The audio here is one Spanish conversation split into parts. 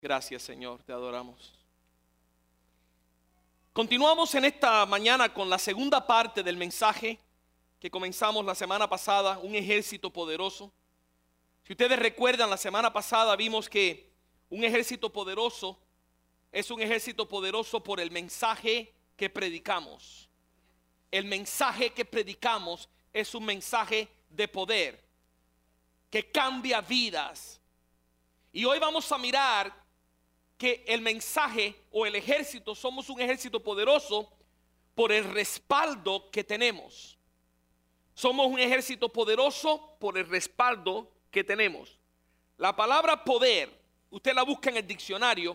Gracias, Señor, te adoramos. Continuamos en esta mañana con la segunda parte del mensaje que comenzamos la semana pasada, un ejército poderoso. Si ustedes recuerdan, la semana pasada vimos que un ejército poderoso es un ejército poderoso por el mensaje que predicamos. El mensaje que predicamos es un mensaje de poder que cambia vidas. Y hoy vamos a mirar que el mensaje o el ejército, somos un ejército poderoso por el respaldo que tenemos. Somos un ejército poderoso por el respaldo que tenemos. La palabra poder, usted la busca en el diccionario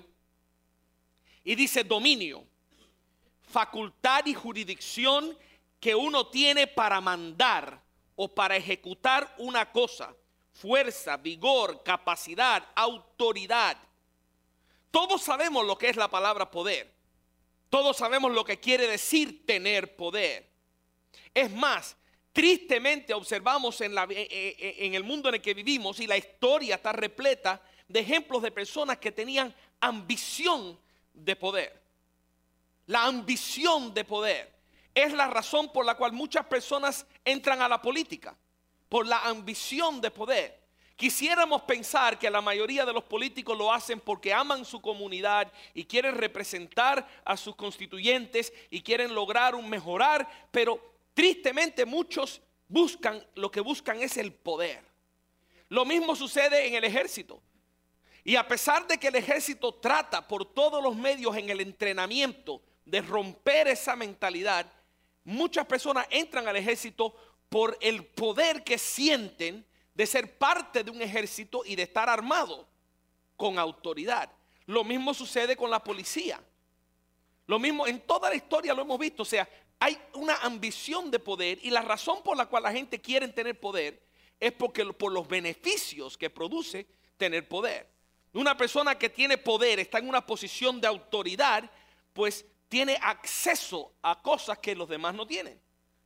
y dice dominio, facultad y jurisdicción que uno tiene para mandar o para ejecutar una cosa, fuerza, vigor, capacidad, autoridad. Todos sabemos lo que es la palabra poder. Todos sabemos lo que quiere decir tener poder. Es más, tristemente observamos en el mundo en el que vivimos, y la historia está repleta de ejemplos de personas que tenían ambición de poder. La ambición de poder es la razón por la cual muchas personas entran a la política, por la ambición de poder. Quisiéramos pensar que la mayoría de los políticos lo hacen porque aman su comunidad y quieren representar a sus constituyentes y quieren lograr un mejorar, pero tristemente muchos lo que buscan es el poder. Lo mismo sucede en el ejército. Y a pesar de que el ejército trata por todos los medios en el entrenamiento de romper esa mentalidad, muchas personas entran al ejército por el poder que sienten de ser parte de un ejército y de estar armado con autoridad. Lo mismo sucede con la policía. Lo mismo en toda la historia lo hemos visto. O sea, hay una ambición de poder, y la razón por la cual la gente quiere tener poder es porque por los beneficios que produce tener poder. Una persona que tiene poder, está en una posición de autoridad, pues tiene acceso a cosas que los demás no tienen.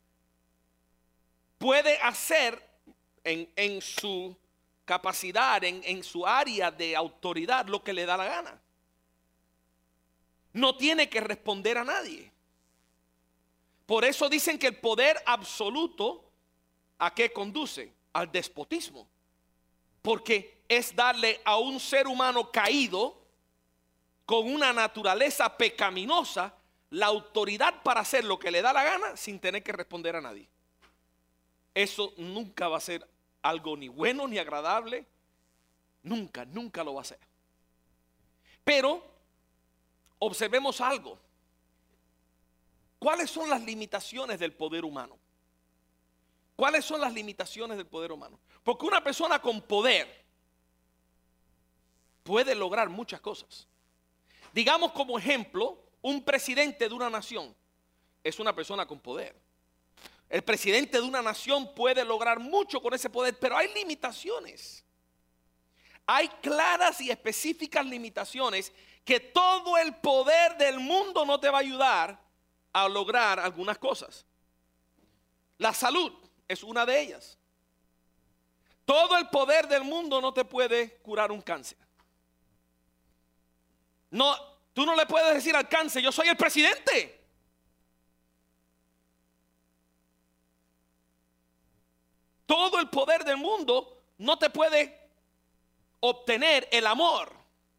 Puede hacer en su capacidad, en su área de autoridad, lo que le da la gana. No tiene que responder a nadie. Por eso dicen que el poder absoluto, ¿a qué conduce? Al despotismo. Porque es darle a un ser humano caído, con una naturaleza pecaminosa, la autoridad para hacer lo que le da la gana sin tener que responder a nadie. Eso nunca va a ser algo ni bueno ni agradable. Nunca, nunca lo va a ser. Pero observemos algo. ¿Cuáles son las limitaciones del poder humano? ¿Cuáles son las limitaciones del poder humano? Porque una persona con poder puede lograr muchas cosas. Digamos como ejemplo, un presidente de una nación es una persona con poder. El presidente de una nación puede lograr mucho con ese poder, pero hay limitaciones. Hay claras y específicas limitaciones que todo el poder del mundo no te va a ayudar a lograr algunas cosas. La salud es una de ellas. Todo el poder del mundo no te puede curar un cáncer. No, tú no le puedes decir al cáncer, yo soy el presidente. Todo el poder del mundo no te puede obtener el amor.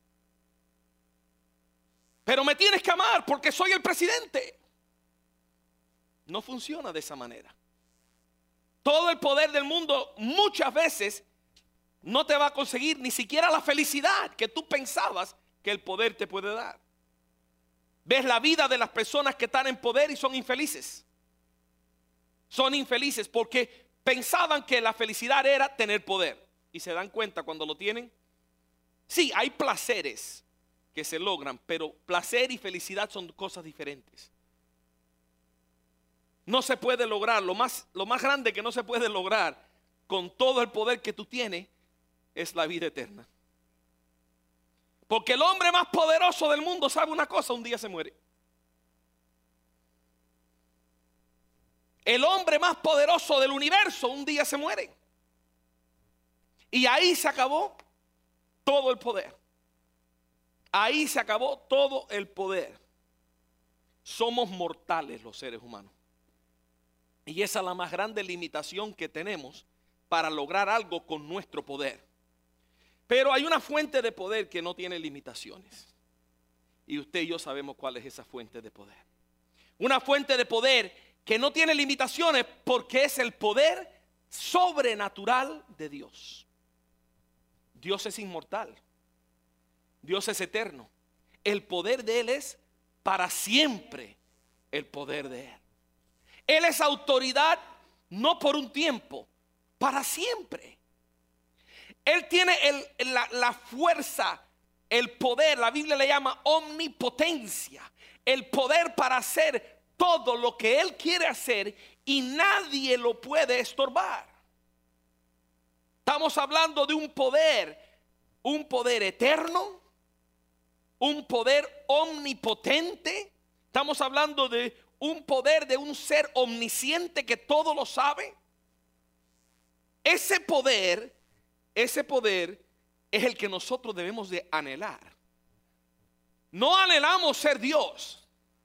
Pero me tienes que amar porque soy el presidente. No funciona de esa manera. Todo el poder del mundo muchas veces no te va a conseguir ni siquiera la felicidad que tú pensabas que el poder te puede dar. Ves la vida de las personas que están en poder y son infelices. Son infelices porque pensaban que la felicidad era tener poder. Y se dan cuenta cuando lo tienen. Sí, hay placeres que se logran, pero placer y felicidad son cosas diferentes. No se puede lograr, lo más grande que no se puede lograr con todo el poder que tú tienes es la vida eterna. Porque el hombre más poderoso del mundo sabe una cosa, un día se muere. El hombre más poderoso del universo un día se muere. Y ahí se acabó todo el poder. Ahí se acabó todo el poder. Somos mortales los seres humanos. Y esa es la más grande limitación que tenemos para lograr algo con nuestro poder. Pero hay una fuente de poder que no tiene limitaciones. Y usted y yo sabemos cuál es esa fuente de poder. Una fuente de poder que no tiene limitaciones porque es el poder sobrenatural de Dios. Dios es inmortal. Dios es eterno. El poder de Él es para siempre el poder de Él. Él es autoridad no por un tiempo, para siempre. Él tiene la fuerza, el poder, la Biblia le llama omnipotencia, el poder para hacer todo lo que Él quiere hacer y nadie lo puede estorbar. Estamos hablando de un poder eterno, un poder omnipotente. Estamos hablando de un poder de un ser omnisciente que todo lo sabe. Ese poder es el que nosotros debemos de anhelar. No anhelamos ser Dios,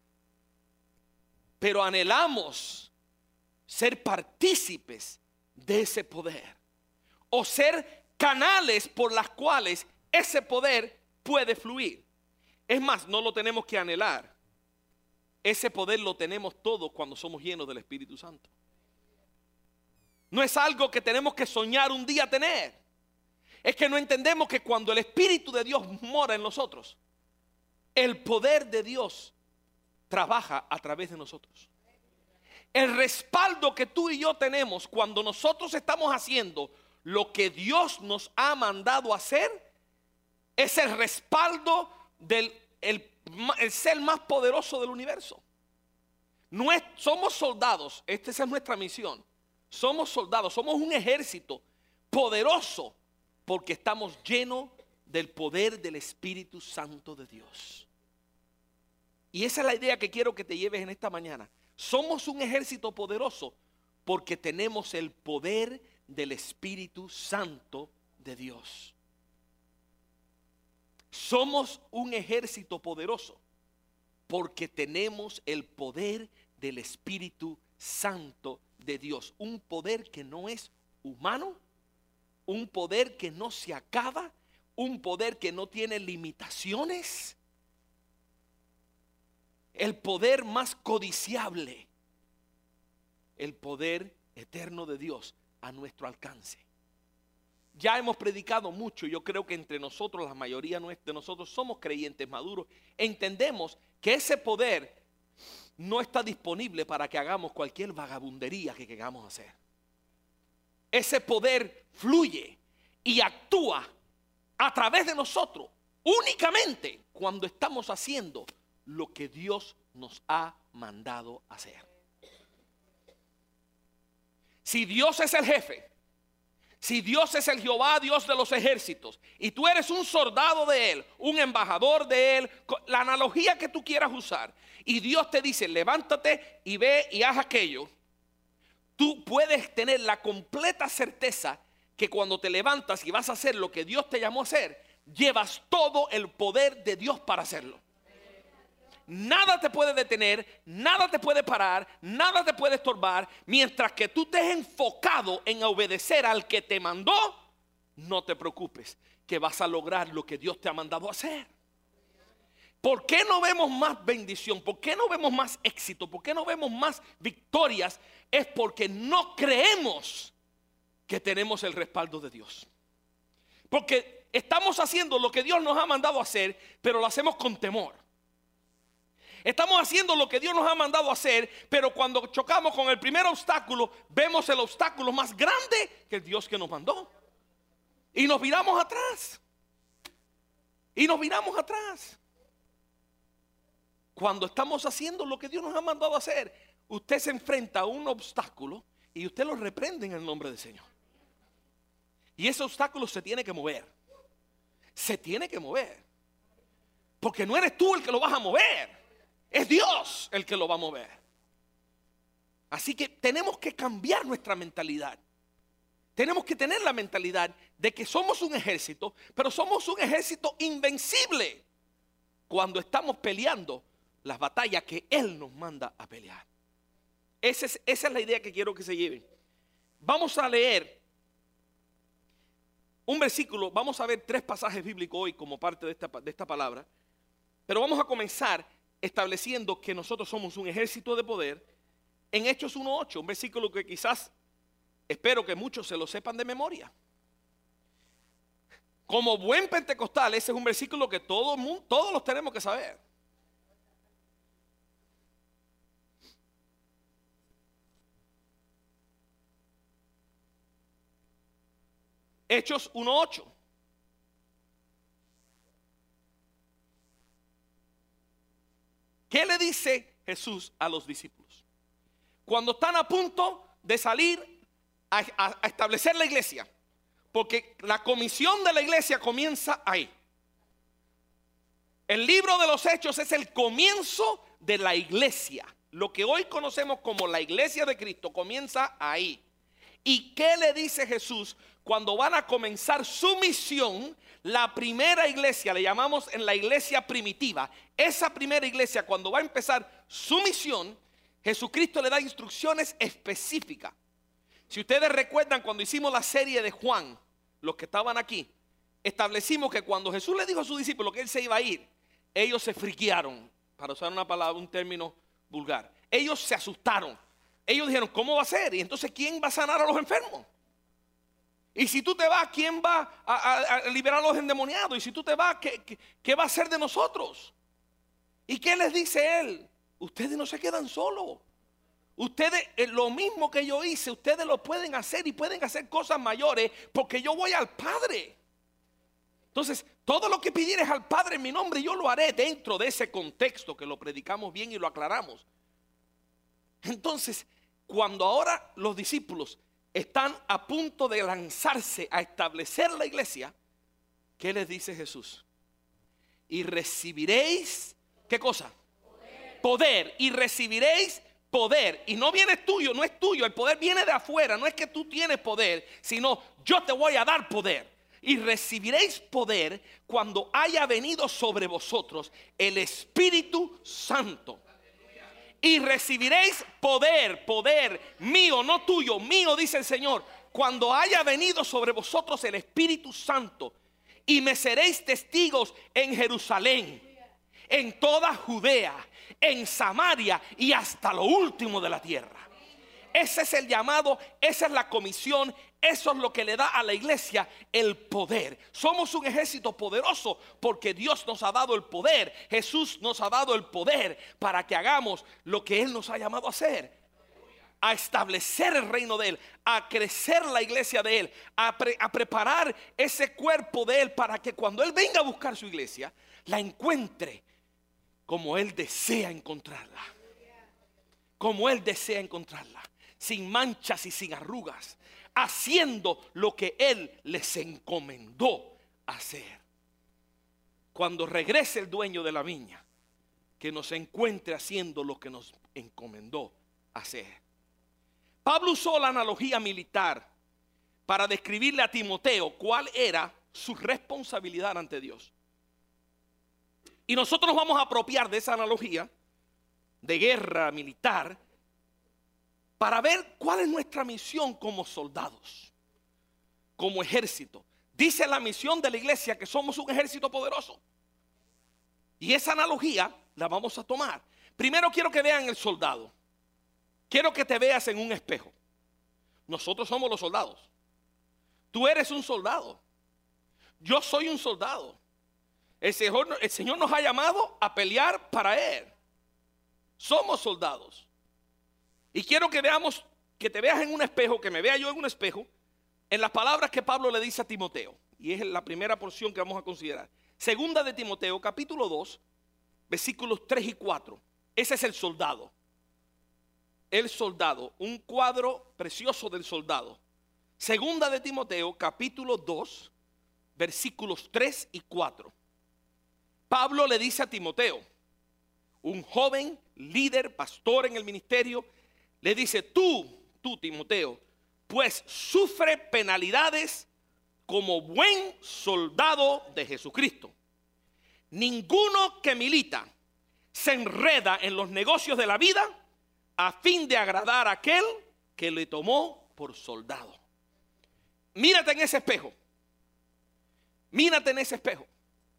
pero anhelamos ser partícipes de ese poder o ser canales por las cuales ese poder puede fluir. Es más, no lo tenemos que anhelar. Ese poder lo tenemos todos cuando somos llenos del Espíritu Santo. No es algo que tenemos que soñar un día tener. Es que no entendemos que cuando el Espíritu de Dios mora en nosotros, el poder de Dios trabaja a través de nosotros. El respaldo que tú y yo tenemos cuando nosotros estamos haciendo lo que Dios nos ha mandado a hacer, es el respaldo del el ser más poderoso del universo. Somos soldados, esa es nuestra misión. Somos soldados, somos un ejército poderoso porque estamos llenos del poder del Espíritu Santo de Dios. Y esa es la idea que quiero que te lleves en esta mañana. Somos un ejército poderoso porque tenemos el poder del Espíritu Santo de Dios. Somos un ejército poderoso porque tenemos el poder del Espíritu Santo de Dios. Un poder que no es humano, un poder que no se acaba, un poder que no tiene limitaciones. El poder más codiciable, el poder eterno de Dios a nuestro alcance. Ya hemos predicado mucho. Yo creo que entre nosotros, la mayoría de nosotros somos creyentes maduros. Entendemos que ese poder no está disponible para que hagamos cualquier vagabundería que queramos hacer. Ese poder fluye y actúa a través de nosotros únicamente cuando estamos haciendo lo que Dios nos ha mandado hacer. Si Dios es el jefe, si Dios es el Jehová, Dios de los ejércitos, y tú eres un soldado de Él, un embajador de Él, la analogía que tú quieras usar, y Dios te dice, levántate y ve y haz aquello, tú puedes tener la completa certeza que cuando te levantas y vas a hacer lo que Dios te llamó a hacer, llevas todo el poder de Dios para hacerlo. Nada te puede detener, nada te puede parar, nada te puede estorbar. Mientras que tú estés enfocado en obedecer al que te mandó, no te preocupes, que vas a lograr lo que Dios te ha mandado a hacer. ¿Por qué no vemos más bendición? ¿Por qué no vemos más éxito? ¿Por qué no vemos más victorias? Es porque no creemos que tenemos el respaldo de Dios. Porque estamos haciendo lo que Dios nos ha mandado a hacer, pero lo hacemos con temor. Estamos haciendo lo que Dios nos ha mandado a hacer, pero cuando chocamos con el primer obstáculo, vemos el obstáculo más grande que el Dios que nos mandó. Y nos viramos atrás. Y nos viramos atrás. Cuando estamos haciendo lo que Dios nos ha mandado a hacer, usted se enfrenta a un obstáculo y usted lo reprende en el nombre del Señor. Y ese obstáculo se tiene que mover. Se tiene que mover. Porque no eres tú el que lo vas a mover. Es Dios el que lo va a mover. Así que tenemos que cambiar nuestra mentalidad. Tenemos que tener la mentalidad de que somos un ejército, pero somos un ejército invencible. cuando estamos peleando las batallas que Él nos manda a pelear. Esa es la idea que quiero que se lleven. Vamos a leer un versículo, vamos a ver 3 pasajes bíblicos hoy como parte de esta palabra, pero vamos a comenzar estableciendo que nosotros somos un ejército de poder en Hechos 1:8, un versículo que quizás espero que muchos se lo sepan de memoria. Como buen pentecostal, ese es un versículo que todos los tenemos que saber. Hechos 1:8. ¿Qué le dice Jesús a los discípulos? Cuando están a punto de salir a establecer la iglesia. Porque la comisión de la iglesia comienza ahí. El libro de los Hechos es el comienzo de la iglesia. Lo que hoy conocemos como la iglesia de Cristo comienza ahí. ¿Y qué le dice Jesús cuando van a comenzar su misión? La primera iglesia, le llamamos en la iglesia primitiva. Esa primera iglesia, cuando va a empezar su misión, Jesucristo le da instrucciones específicas. Si ustedes recuerdan cuando hicimos la serie de Juan, los que estaban aquí, establecimos que cuando Jesús le dijo a sus discípulos que Él se iba a ir, ellos se friquearon, para usar una palabra, un término vulgar. Ellos se asustaron. Ellos dijeron, ¿cómo va a ser? Y entonces, ¿quién va a sanar a los enfermos? Y si tú te vas, ¿quién va a liberar a los endemoniados? Y si tú te vas, ¿qué va a hacer de nosotros? ¿Y qué les dice Él? Ustedes no se quedan solos. Ustedes, lo mismo que yo hice, ustedes lo pueden hacer y pueden hacer cosas mayores porque yo voy al Padre. Entonces, todo lo que pidieres al Padre en mi nombre, yo lo haré dentro de ese contexto que lo predicamos bien y lo aclaramos. Entonces, cuando ahora los discípulos están a punto de lanzarse a establecer la iglesia, ¿qué les dice Jesús? Y recibiréis, ¿qué cosa? Poder. Y recibiréis poder. Y no viene tuyo, no es tuyo. El poder viene de afuera. No es que tú tienes poder, sino yo te voy a dar poder. Y recibiréis poder cuando haya venido sobre vosotros el Espíritu Santo. Y recibiréis poder mío, no tuyo, mío, dice el Señor, cuando haya venido sobre vosotros el Espíritu Santo. Y me seréis testigos en Jerusalén, en toda Judea, en Samaria y hasta lo último de la tierra. Ese es el llamado, esa es la comisión, eso es lo que le da a la iglesia el poder. Somos un ejército poderoso porque Dios nos ha dado el poder. Jesús nos ha dado el poder para que hagamos lo que Él nos ha llamado a hacer. A establecer el reino de Él, a crecer la iglesia de Él, a preparar ese cuerpo de Él para que cuando Él venga a buscar su iglesia, la encuentre como Él desea encontrarla. Como Él desea encontrarla. Sin manchas y sin arrugas, haciendo lo que Él les encomendó hacer. Cuando regrese el dueño de la viña, que nos encuentre haciendo lo que nos encomendó hacer. Pablo usó la analogía militar para describirle a Timoteo cuál era su responsabilidad ante Dios. Y nosotros nos vamos a apropiar de esa analogía de guerra militar para ver cuál es nuestra misión como soldados, como ejército. Dice la misión de la iglesia que somos un ejército poderoso. Y esa analogía la vamos a tomar. Primero quiero que vean el soldado. Quiero que te veas en un espejo. Nosotros somos los soldados. Tú eres un soldado. Yo soy un soldado. El Señor nos ha llamado a pelear para Él. Somos soldados. Y quiero que veamos, que te veas en un espejo, que me vea yo en un espejo, en las palabras que Pablo le dice a Timoteo. Y es la primera porción que vamos a considerar. Segunda de Timoteo, capítulo 2, versículos 3 y 4. Ese es el soldado. El soldado, un cuadro precioso del soldado. Segunda de Timoteo, capítulo 2, versículos 3 y 4. Pablo le dice a Timoteo, un joven líder, pastor en el ministerio, le dice, tú Timoteo, pues sufre penalidades como buen soldado de Jesucristo. Ninguno que milita se enreda en los negocios de la vida a fin de agradar a aquel que le tomó por soldado. Mírate en ese espejo. Mírate en ese espejo.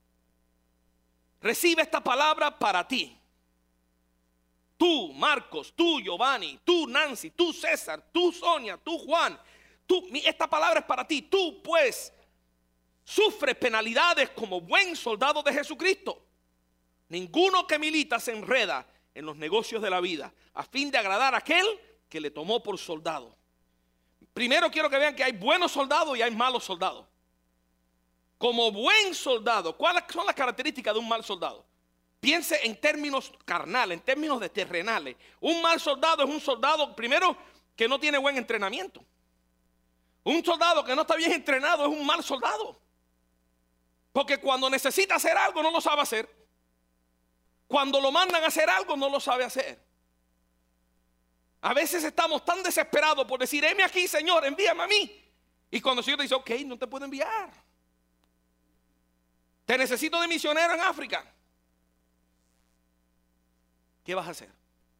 Recibe esta palabra para ti. Tú, Marcos, tú, Giovanni, tú, Nancy, tú, César, tú, Sonia, tú, Juan. Esta palabra es para ti. Tú, pues, sufres penalidades como buen soldado de Jesucristo. Ninguno que milita se enreda en los negocios de la vida a fin de agradar a aquel que le tomó por soldado. Primero quiero que vean que hay buenos soldados y hay malos soldados. Como buen soldado, ¿cuáles son las características de un mal soldado? Piense en términos carnales, en términos de terrenales. Un mal soldado es un soldado, primero, que no tiene buen entrenamiento. Un soldado que no está bien entrenado es un mal soldado. Porque cuando necesita hacer algo no lo sabe hacer. Cuando lo mandan a hacer algo no lo sabe hacer. A veces estamos tan desesperados por decir, heme aquí, Señor, envíame a mí. Y cuando el Señor te dice, ok, no te puedo enviar. Te necesito de misionero en África. ¿Qué vas a hacer?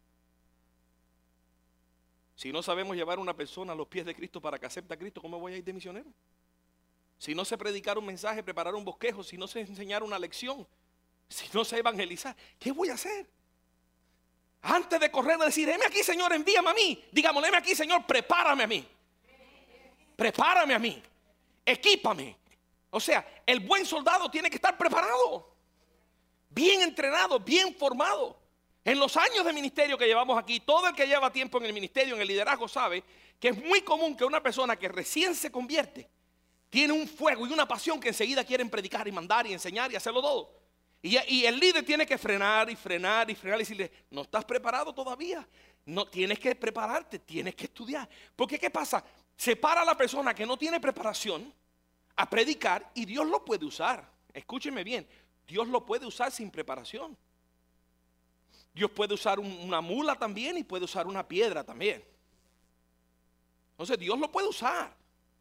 Si no sabemos llevar a una persona a los pies de Cristo para que acepte a Cristo, ¿cómo voy a ir de misionero? Si no sé predicar un mensaje, preparar un bosquejo, si no sé enseñar una lección, si no sé evangelizar, ¿qué voy a hacer? Antes de correr a decir, heme aquí, Señor, envíame a mí. Digamos, heme aquí, Señor, prepárame a mí. Prepárame a mí. Equípame. O sea, el buen soldado tiene que estar preparado, bien entrenado, bien formado. En los años de ministerio que llevamos aquí, todo el que lleva tiempo en el ministerio, en el liderazgo, sabe que es muy común que una persona que recién se convierte tiene un fuego y una pasión que enseguida quieren predicar y mandar y enseñar y hacerlo todo. Y el líder tiene que frenar y frenar y frenar y decirle, no estás preparado todavía, no tienes que prepararte, tienes que estudiar. Porque ¿qué pasa? Separa a la persona que no tiene preparación a predicar y Dios lo puede usar. Escúcheme bien, Dios lo puede usar sin preparación. Dios puede usar una mula también y puede usar una piedra también. Entonces Dios lo puede usar.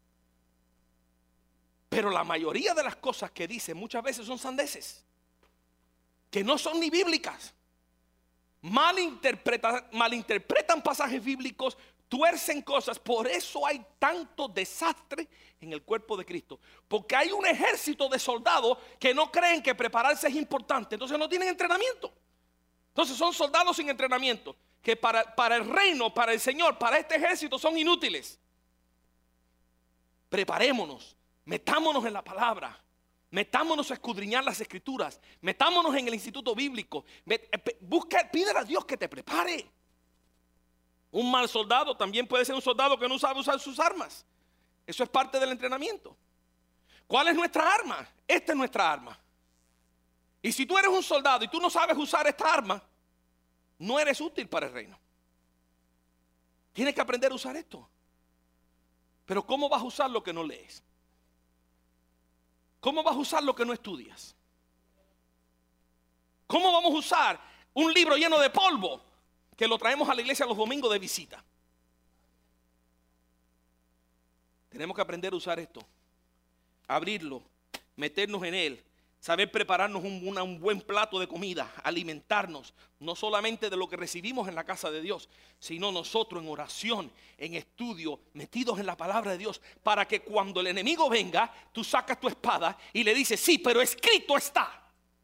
Pero la mayoría de las cosas que dice muchas veces son sandeces, que no son ni bíblicas. Malinterpretan pasajes bíblicos, tuercen cosas. Por eso hay tanto desastre en el cuerpo de Cristo. Porque hay un ejército de soldados que no creen que prepararse es importante. Entonces no tienen entrenamiento. Entonces son soldados sin entrenamiento, que para el reino, para el Señor, para este ejército son inútiles. Preparémonos, metámonos en la palabra, metámonos a escudriñar las escrituras, metámonos en el instituto bíblico, pídele a Dios que te prepare. Un mal soldado también puede ser un soldado que no sabe usar sus armas. Eso es parte del entrenamiento. ¿Cuál es nuestra arma? Esta es nuestra arma. Y si tú eres un soldado y tú no sabes usar esta arma, no eres útil para el reino. Tienes que aprender a usar esto. Pero ¿cómo vas a usar lo que no lees? ¿Cómo vas a usar lo que no estudias? ¿Cómo vamos a usar un libro lleno de polvo que lo traemos a la iglesia los domingos de visita? Tenemos que aprender a usar esto, abrirlo, meternos en él, saber prepararnos un buen plato de comida, alimentarnos, no solamente de lo que recibimos en la casa de Dios, sino nosotros en oración, en estudio, metidos en la palabra de Dios, para que cuando el enemigo venga, tú sacas tu espada y le dices, sí, pero escrito está.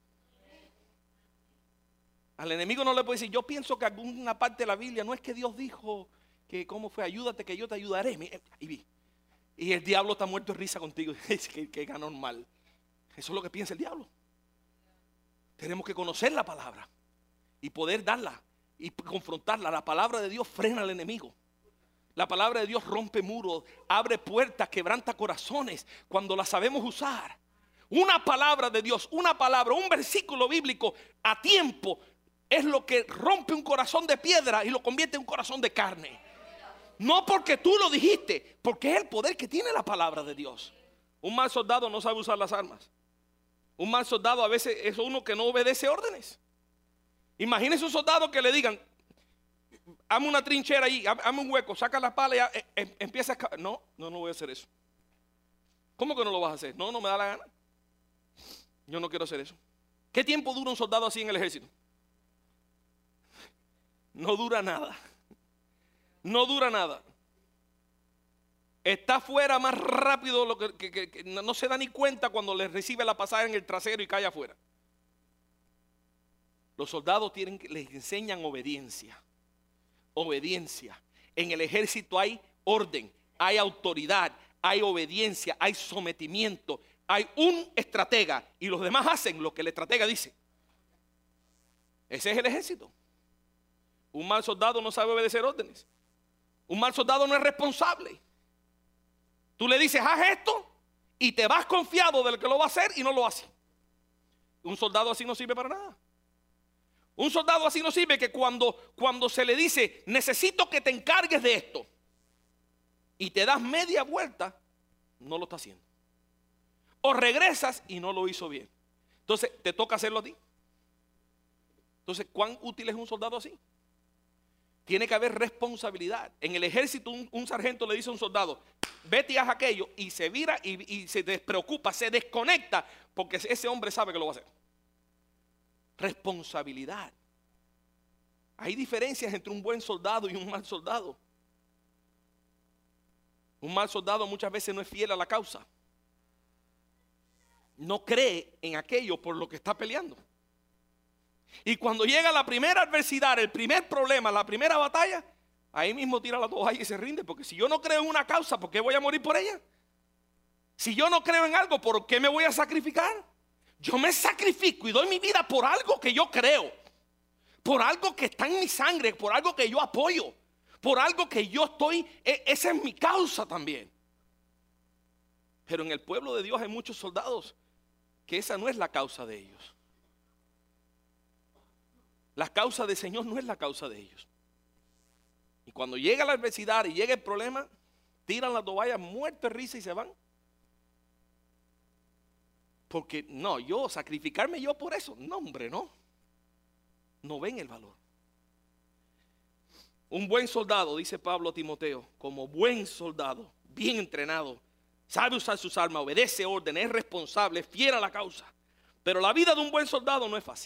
Al enemigo no le puede decir, yo pienso que alguna parte de la Biblia no es que Dios dijo que cómo fue, ayúdate que yo te ayudaré. Y el diablo está muerto de risa contigo, dice que ganó mal. Eso es lo que piensa el diablo. Tenemos que conocer la palabra y poder darla y confrontarla. La palabra de Dios frena al enemigo. La palabra de Dios rompe muros, abre puertas, quebranta corazones cuando la sabemos usar. Una palabra de Dios, una palabra, un versículo bíblico a tiempo es lo que rompe un corazón de piedra y lo convierte en un corazón de carne. No porque tú lo dijiste, porque es el poder que tiene la palabra de Dios. Un mal soldado no sabe usar las armas. Un mal soldado a veces es uno que no obedece órdenes. Imagínese un soldado que le digan, hazme una trinchera ahí, hazme un hueco, saca la pala y empieza a escapar. No voy a hacer eso. ¿Cómo que no lo vas a hacer? No me da la gana. Yo no quiero hacer eso. ¿Qué tiempo dura un soldado así en el ejército? No dura nada. No dura nada. Está afuera más rápido lo que no se da ni cuenta cuando le recibe la pasada en el trasero y cae afuera. Los soldados les enseñan obediencia. Obediencia. En el ejército hay orden, hay autoridad, hay obediencia, hay sometimiento, hay un estratega y los demás hacen lo que el estratega dice. Ese es el ejército. Un mal soldado no sabe obedecer órdenes. Un mal soldado no es responsable. Tú le dices, haz esto y te vas confiado del que lo va a hacer y no lo hace. Un soldado así no sirve para nada. Un soldado así no sirve, que cuando se le dice, necesito que te encargues de esto, y te das media vuelta, no lo está haciendo. O regresas y no lo hizo bien. Entonces te toca hacerlo a ti. Entonces, ¿cuán útil es un soldado así? Tiene que haber responsabilidad. En el ejército un sargento le dice a un soldado, vete y haz aquello, y se vira y se despreocupa, se desconecta, porque ese hombre sabe que lo va a hacer. Responsabilidad. Hay diferencias entre un buen soldado y un mal soldado. Un mal soldado muchas veces no es fiel a la causa. No cree en aquello por lo que está peleando. Y cuando llega la primera adversidad, el primer problema, la primera batalla, ahí mismo tira la toalla y se rinde. Porque si yo no creo en una causa, ¿por qué voy a morir por ella? Si yo no creo en algo, ¿por qué me voy a sacrificar? Yo me sacrifico y doy mi vida por algo que yo creo, por algo que está en mi sangre, por algo que yo apoyo, por algo que yo estoy, esa es mi causa también. Pero en el pueblo de Dios hay muchos soldados que esa no es la causa de ellos. La causa del Señor no es la causa de ellos. Y cuando llega la adversidad y llega el problema, tiran la toalla muertos de risa y se van. Porque no, sacrificarme yo por eso. No, hombre, no. No ven el valor. Un buen soldado, dice Pablo a Timoteo, como buen soldado, bien entrenado, sabe usar sus armas, obedece órdenes, es responsable, es fiel a la causa. Pero la vida de un buen soldado no es fácil.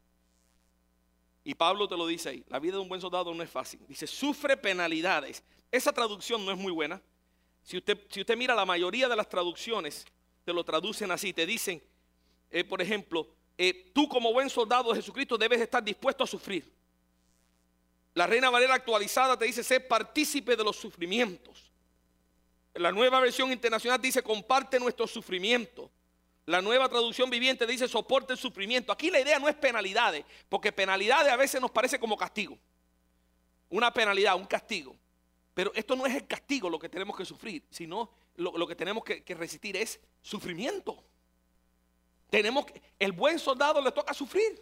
Y Pablo te lo dice ahí, la vida de un buen soldado no es fácil. Dice, sufre penalidades. Esa traducción no es muy buena. Si usted mira la mayoría de las traducciones, te lo traducen así, te dicen, por ejemplo, tú como buen soldado de Jesucristo debes estar dispuesto a sufrir. La Reina Valera actualizada te dice, sé partícipe de los sufrimientos. La Nueva Versión Internacional dice, comparte nuestro sufrimiento. La Nueva Traducción Viviente dice, soporte el sufrimiento. Aquí la idea no es penalidades, porque penalidades a veces nos parece como castigo. Una penalidad, un castigo. Pero esto no es el castigo lo que tenemos que sufrir, sino lo que tenemos que resistir es sufrimiento. El buen soldado le toca sufrir.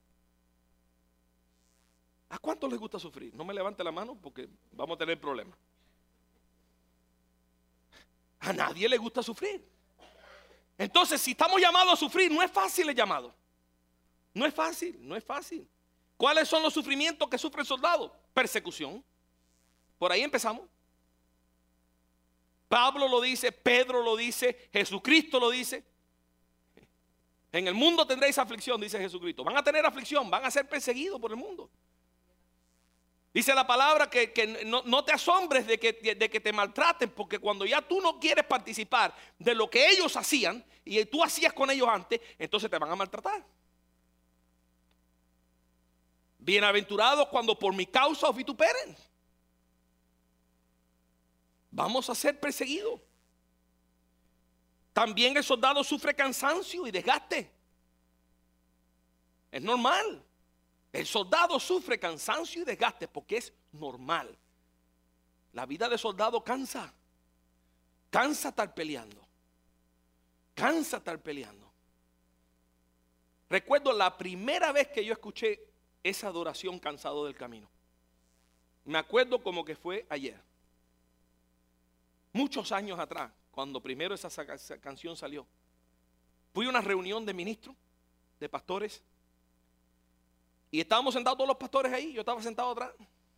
¿A cuántos les gusta sufrir? No me levante la mano porque vamos a tener problemas. A nadie le gusta sufrir. Entonces, si estamos llamados a sufrir, no es fácil el llamado. No es fácil, no es fácil. ¿Cuáles son los sufrimientos que sufre el soldado? Persecución. Por ahí empezamos. Pablo lo dice, Pedro lo dice, Jesucristo lo dice. En el mundo tendréis aflicción, dice Jesucristo. Van a tener aflicción, van a ser perseguidos por el mundo. Dice la palabra que no te asombres de que te maltraten, porque cuando ya tú no quieres participar de lo que ellos hacían y tú hacías con ellos antes, entonces te van a maltratar. Bienaventurados cuando por mi causa os vituperen. Vamos a ser perseguidos. También el soldado sufre cansancio y desgaste. Es normal. El soldado sufre cansancio y desgaste porque es normal. La vida de soldado cansa. Cansa estar peleando. Cansa estar peleando. Recuerdo la primera vez que yo escuché esa adoración cansado del camino. Me acuerdo como que fue ayer. Muchos años atrás, cuando primero esa canción salió. Fui a una reunión de ministros, de pastores. Y estábamos sentados todos los pastores ahí, yo estaba sentado atrás.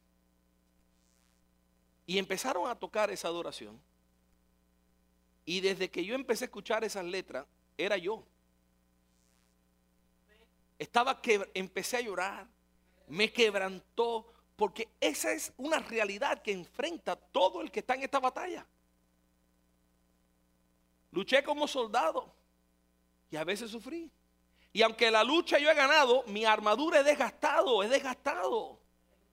Y empezaron a tocar esa adoración. Y desde que yo empecé a escuchar esas letras, era yo. empecé a llorar, me quebrantó, porque esa es una realidad que enfrenta todo el que está en esta batalla. Luché como soldado y a veces sufrí. Y aunque la lucha yo he ganado, mi armadura he desgastado.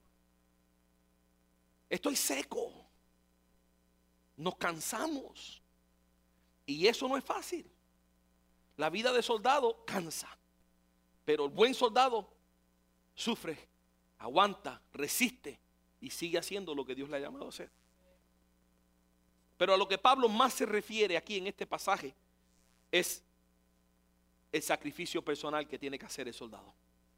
Estoy seco. Nos cansamos. Y eso no es fácil. La vida de soldado cansa. Pero el buen soldado sufre, aguanta, resiste y sigue haciendo lo que Dios le ha llamado a hacer. Pero a lo que Pablo más se refiere aquí en este pasaje es el sacrificio personal que tiene que hacer el soldado.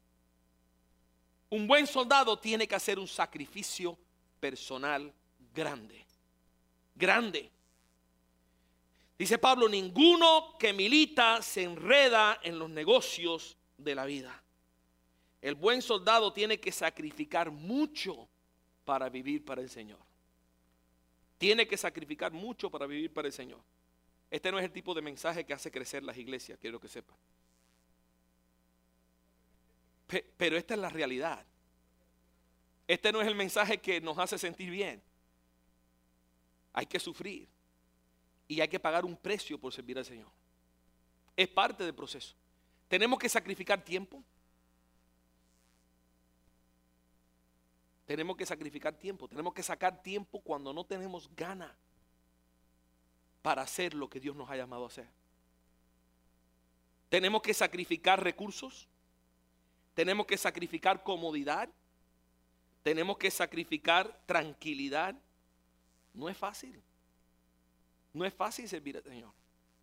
Un buen soldado tiene que hacer un sacrificio personal grande. Grande. Dice Pablo, ninguno que milita se enreda en los negocios de la vida. El buen soldado tiene que sacrificar mucho para vivir para el Señor. Tiene que sacrificar mucho para vivir para el Señor. Este no es el tipo de mensaje que hace crecer las iglesias, quiero que sepan. Pero esta es la realidad. Este no es el mensaje que nos hace sentir bien. Hay que sufrir y hay que pagar un precio por servir al Señor. Es parte del proceso. Tenemos que sacrificar tiempo. Tenemos que sacrificar tiempo. Tenemos que sacar tiempo cuando no tenemos ganas para hacer lo que Dios nos ha llamado a hacer. Tenemos que sacrificar recursos. Tenemos que sacrificar comodidad. Tenemos que sacrificar tranquilidad. No es fácil. No es fácil servir al Señor.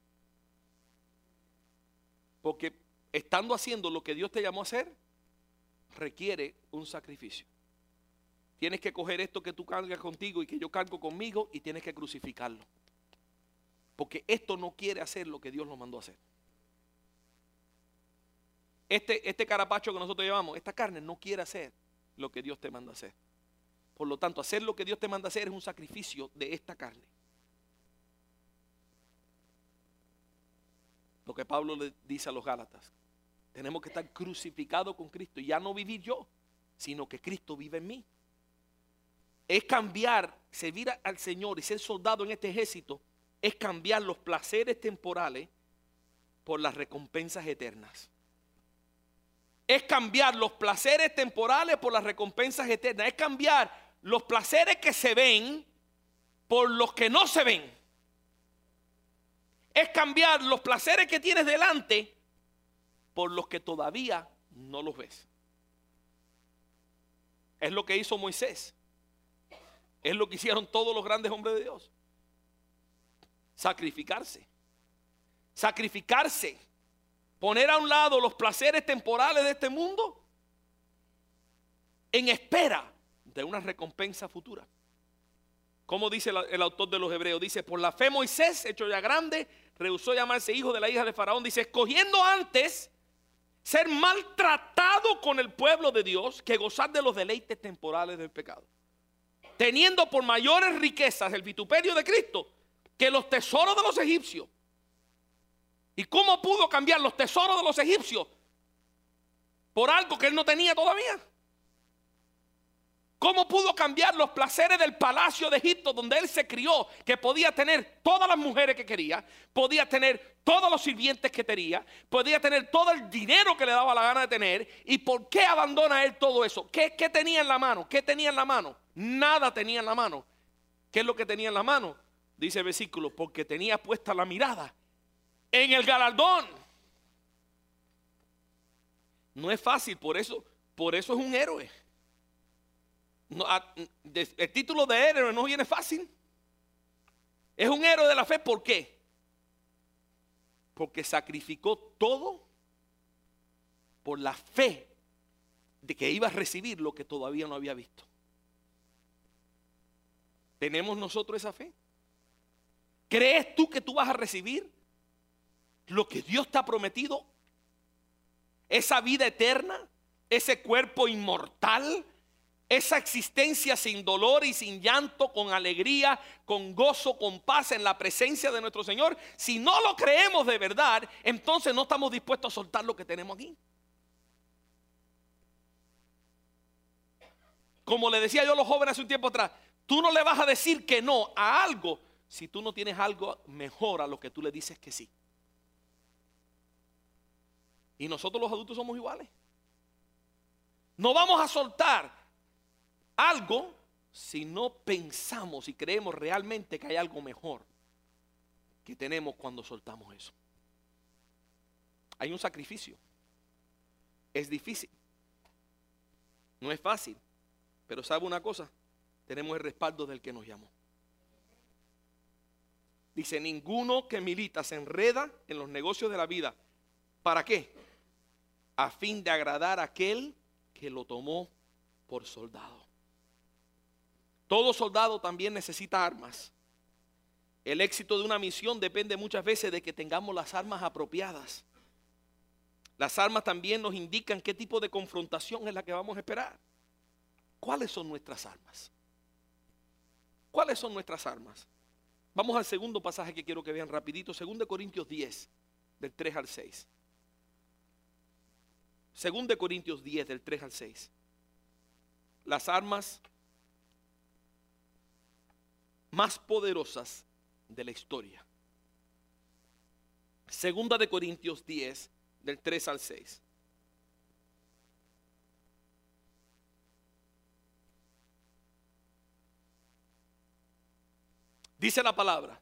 Porque estando haciendo lo que Dios te llamó a hacer, requiere un sacrificio. Tienes que coger esto que tú cargas contigo y que yo cargo conmigo y tienes que crucificarlo. Porque esto no quiere hacer lo que Dios nos mandó a hacer. Este carapacho que nosotros llevamos, esta carne no quiere hacer lo que Dios te manda a hacer. Por lo tanto, hacer lo que Dios te manda a hacer es un sacrificio de esta carne. Lo que Pablo le dice a los Gálatas. Tenemos que estar crucificados con Cristo. Y ya no vivir yo, sino que Cristo vive en mí. Es cambiar, servir al Señor y ser soldado en este ejército, es cambiar los placeres temporales por las recompensas eternas. Es cambiar los placeres temporales por las recompensas eternas. Es cambiar los placeres que se ven por los que no se ven. Es cambiar los placeres que tienes delante por los que todavía no los ves. Es lo que hizo Moisés. Es lo que hicieron todos los grandes hombres de Dios. Sacrificarse. Sacrificarse. Poner a un lado los placeres temporales de este mundo en espera de una recompensa futura. Como dice el autor de los Hebreos, dice, por la fe Moisés, hecho ya grande, rehusó llamarse hijo de la hija de Faraón. Dice, escogiendo antes ser maltratado con el pueblo de Dios que gozar de los deleites temporales del pecado. Teniendo por mayores riquezas el vituperio de Cristo que los tesoros de los egipcios. ¿Y cómo pudo cambiar los tesoros de los egipcios por algo que él no tenía todavía? ¿Cómo pudo cambiar los placeres del palacio de Egipto donde él se crió, que podía tener todas las mujeres que quería, podía tener todos los sirvientes que quería, podía tener todo el dinero que le daba la gana de tener? ¿Y por qué abandona él todo eso? ¿Qué tenía en la mano? ¿Qué tenía en la mano? Nada tenía en la mano. ¿Qué es lo que tenía en la mano? Dice el versículo, porque tenía puesta la mirada en el galardón. No es fácil, por eso es un héroe. No, el título de héroe no viene fácil. Es un héroe de la fe. ¿Por qué? Porque sacrificó todo por la fe de que iba a recibir lo que todavía no había visto. ¿Tenemos nosotros esa fe? ¿Crees tú que tú vas a recibir lo que Dios te ha prometido? Esa vida eterna, ese cuerpo inmortal, esa existencia sin dolor y sin llanto, con alegría, con gozo, con paz en la presencia de nuestro Señor. Si no lo creemos de verdad, entonces no estamos dispuestos a soltar lo que tenemos aquí. como le decía yo a los jóvenes hace un tiempo atrás, tú no le vas a decir que no a algo si tú no tienes algo mejor a lo que tú le dices que sí. Y nosotros los adultos somos iguales. No vamos a soltar algo si no pensamos y creemos realmente que hay algo mejor que tenemos cuando soltamos eso. Hay un sacrificio. Es difícil. No es fácil. Pero ¿sabe una cosa? Tenemos el respaldo del que nos llamó. Dice, ninguno que milita se enreda en los negocios de la vida. ¿Para qué? A fin de agradar a aquel que lo tomó por soldado. Todo soldado también necesita armas. El éxito de una misión depende muchas veces de que tengamos las armas apropiadas. Las armas también nos indican qué tipo de confrontación es la que vamos a esperar. ¿Cuáles son nuestras armas? ¿Cuáles son nuestras armas? Vamos al segundo pasaje que quiero que vean rapidito. 2 Corintios 10, del 3 al 6. 2 Corintios 10, del 3 al 6. Las armas más poderosas de la historia. 2 Corintios 10, del 3 al 6. Dice la palabra,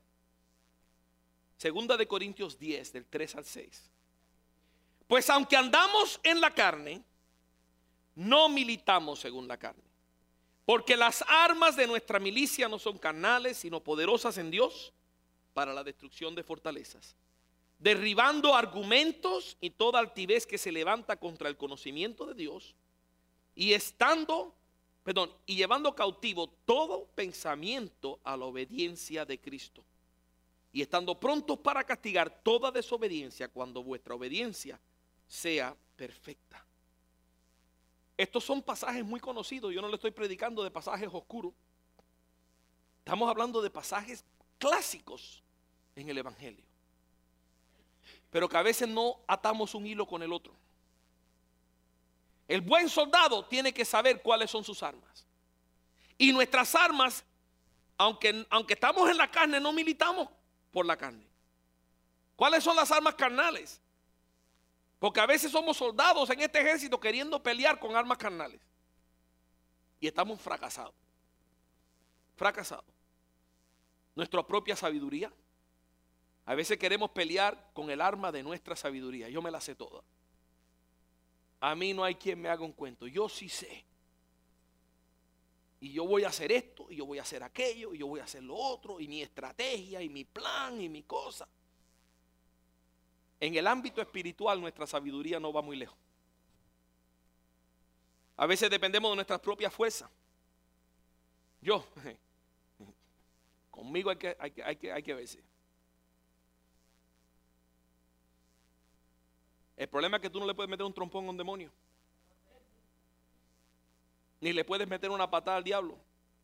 2 Corintios 10, del 3 al 6. Pues aunque andamos en la carne, no militamos según la carne. Porque las armas de nuestra milicia no son carnales, sino poderosas en Dios para la destrucción de fortalezas, derribando argumentos y toda altivez que se levanta contra el conocimiento de Dios, y llevando cautivo todo pensamiento a la obediencia de Cristo, y estando prontos para castigar toda desobediencia cuando vuestra obediencia sea perfecta. Estos son pasajes muy conocidos. Yo no le estoy predicando de pasajes oscuros. Estamos hablando de pasajes clásicos en el Evangelio, pero que a veces no atamos un hilo con el otro. El buen soldado tiene que saber cuáles son sus armas. Y nuestras armas, aunque estamos en la carne, no militamos por la carne. ¿Cuáles son las armas carnales? Porque a veces somos soldados en este ejército queriendo pelear con armas carnales. Y estamos fracasados. Fracasados. Nuestra propia sabiduría. A veces queremos pelear con el arma de nuestra sabiduría. Yo me la sé toda. A mí no hay quien me haga un cuento. Yo sí sé. Y yo voy a hacer esto, y yo voy a hacer aquello, y yo voy a hacer lo otro, y mi estrategia, y mi plan, y mi cosa. En el ámbito espiritual nuestra sabiduría no va muy lejos. A veces dependemos de nuestras propias fuerzas. Conmigo hay que verse. El problema es que tú no le puedes meter un trompón a un demonio. Ni le puedes meter una patada al diablo.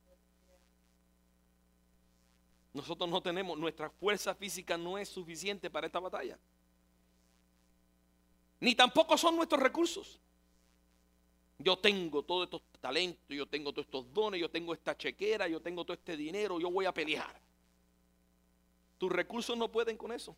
Nosotros no tenemos, nuestra fuerza física no es suficiente para esta batalla. Ni tampoco son nuestros recursos. Yo tengo todos estos talentos, yo tengo todos estos dones, yo tengo esta chequera, yo tengo todo este dinero, yo voy a pelear. Tus recursos no pueden con eso.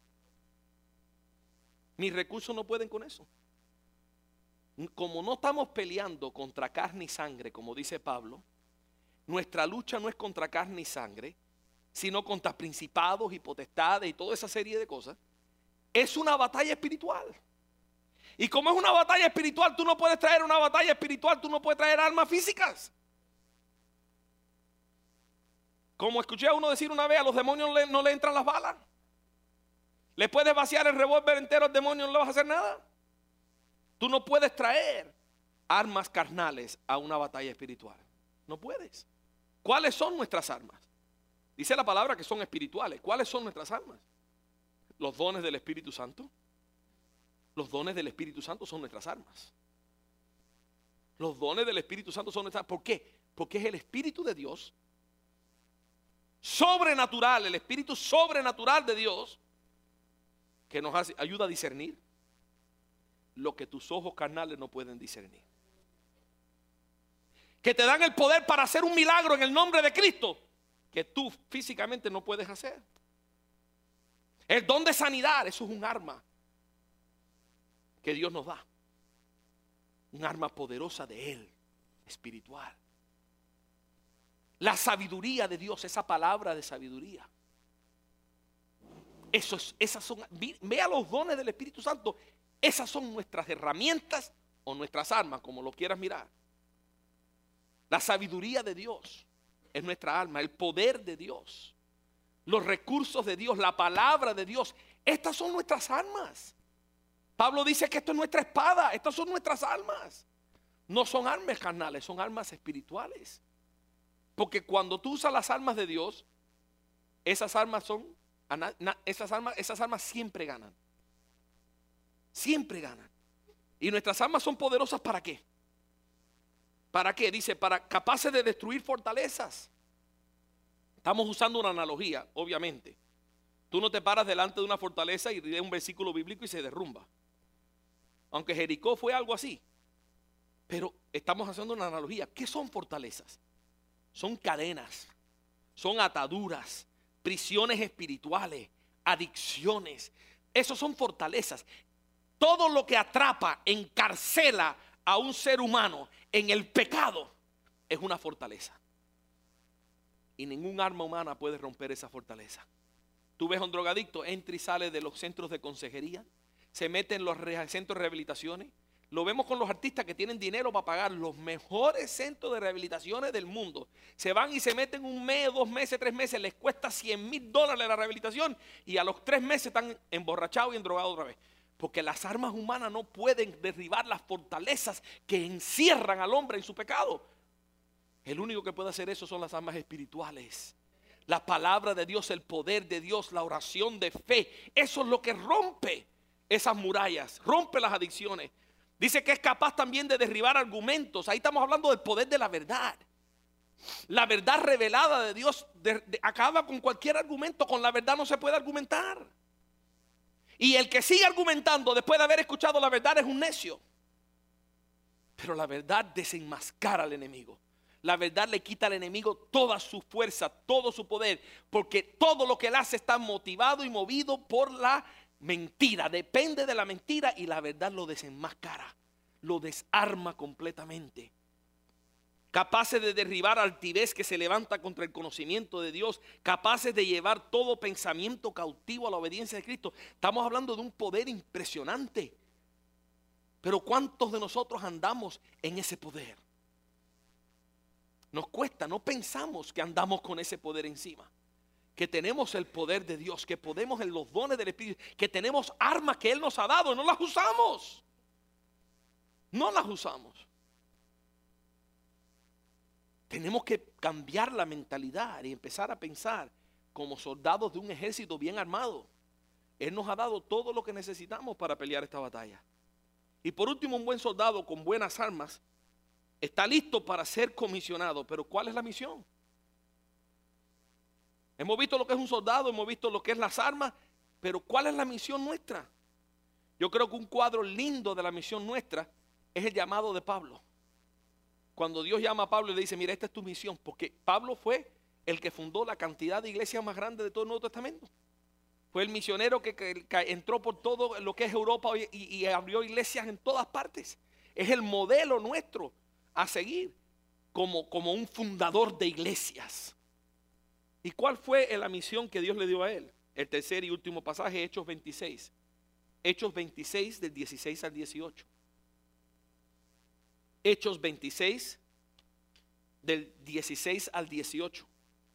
Mis recursos no pueden con eso. Como no estamos peleando contra carne y sangre, como dice Pablo, nuestra lucha no es contra carne y sangre, sino contra principados y potestades y toda esa serie de cosas. Es una batalla espiritual. Y como es una batalla espiritual, tú no puedes traer una batalla espiritual, tú no puedes traer armas físicas. Como escuché a uno decir una vez, a los demonios no le entran las balas. Le puedes vaciar el revólver entero al demonio, no le vas a hacer nada. Tú no puedes traer armas carnales a una batalla espiritual. No puedes. ¿Cuáles son nuestras armas? Dice la palabra que son espirituales. ¿Cuáles son nuestras armas? Los dones del Espíritu Santo. Los dones del Espíritu Santo son nuestras armas. Los dones del Espíritu Santo son nuestras armas. ¿Por qué? Porque es el Espíritu de Dios, sobrenatural, el Espíritu sobrenatural de Dios, que nos ayuda a discernir lo que tus ojos carnales no pueden discernir. que te dan el poder para hacer un milagro en el nombre de Cristo que tú físicamente no puedes hacer. El don de sanidad, eso es un arma que Dios nos da. Un arma poderosa de Él, espiritual. La sabiduría de Dios, esa palabra de sabiduría. Esas son, vea los dones del Espíritu Santo. Esas son nuestras herramientas o nuestras armas, como lo quieras mirar. La sabiduría de Dios es nuestra arma, el poder de Dios, los recursos de Dios, la palabra de Dios. Estas son nuestras armas. Pablo dice que esto es nuestra espada, estas son nuestras armas. No son armas carnales, son armas espirituales. Porque cuando tú usas las armas de Dios, esas armas siempre ganan. Siempre ganan. Y nuestras armas son poderosas ¿para qué? ¿Para qué? Dice, para capaces de destruir fortalezas. Estamos usando una analogía, obviamente. Tú no te paras delante de una fortaleza y lees un versículo bíblico y se derrumba. Aunque Jericó fue algo así. Pero estamos haciendo una analogía. ¿Qué son fortalezas? Son cadenas, son ataduras, prisiones espirituales, adicciones. Esos son fortalezas. Todo lo que atrapa, encarcela a un ser humano en el pecado es una fortaleza. Y ningún arma humana puede romper esa fortaleza. Tú ves a un drogadicto, entra y sale de los centros de consejería, se mete en los centros de rehabilitaciones. Lo vemos con los artistas que tienen dinero para pagar los mejores centros de rehabilitaciones del mundo. Se van y se meten un mes, 2 meses, 3 meses, les cuesta $100,000 la rehabilitación y a los 3 meses están emborrachados y endrogados otra vez. Porque las armas humanas no pueden derribar las fortalezas que encierran al hombre en su pecado. El único que puede hacer eso son las armas espirituales. La palabra de Dios, el poder de Dios, la oración de fe. Eso es lo que rompe esas murallas, rompe las adicciones. Dice que es capaz también de derribar argumentos. Ahí estamos hablando del poder de la verdad. La verdad revelada de Dios acaba con cualquier argumento. Con la verdad no se puede argumentar. Y el que sigue argumentando después de haber escuchado la verdad es un necio. Pero la verdad desenmascara al enemigo. La verdad le quita al enemigo toda su fuerza, todo su poder. Porque todo lo que él hace está motivado y movido por la mentira. Depende de la mentira y la verdad lo desenmascara. Lo desarma completamente. Capaces de derribar altivez que se levanta contra el conocimiento de Dios, capaces de llevar todo pensamiento cautivo a la obediencia de Cristo. Estamos hablando de un poder impresionante. Pero ¿cuántos de nosotros andamos en ese poder? Nos cuesta, no pensamos que andamos con ese poder encima. Que tenemos el poder de Dios, que podemos en los dones del Espíritu, que tenemos armas que Él nos ha dado y no las usamos. No las usamos. Tenemos que cambiar la mentalidad y empezar a pensar como soldados de un ejército bien armado. Él nos ha dado todo lo que necesitamos para pelear esta batalla. Y por último, un buen soldado con buenas armas está listo para ser comisionado. Pero ¿cuál es la misión? Hemos visto lo que es un soldado, hemos visto lo que es las armas, pero ¿cuál es la misión nuestra? Yo creo que un cuadro lindo de la misión nuestra es el llamado de Pablo. Cuando Dios llama a Pablo y le dice, mira, esta es tu misión, porque Pablo fue el que fundó la cantidad de iglesias más grandes de todo el Nuevo Testamento. Fue el misionero que entró por todo lo que es Europa y abrió iglesias en todas partes. Es el modelo nuestro a seguir como un fundador de iglesias. ¿Y cuál fue la misión que Dios le dio a él? El tercer y último pasaje, Hechos 26. Hechos 26 del 16 al 18. Hechos 26 del 16 al 18.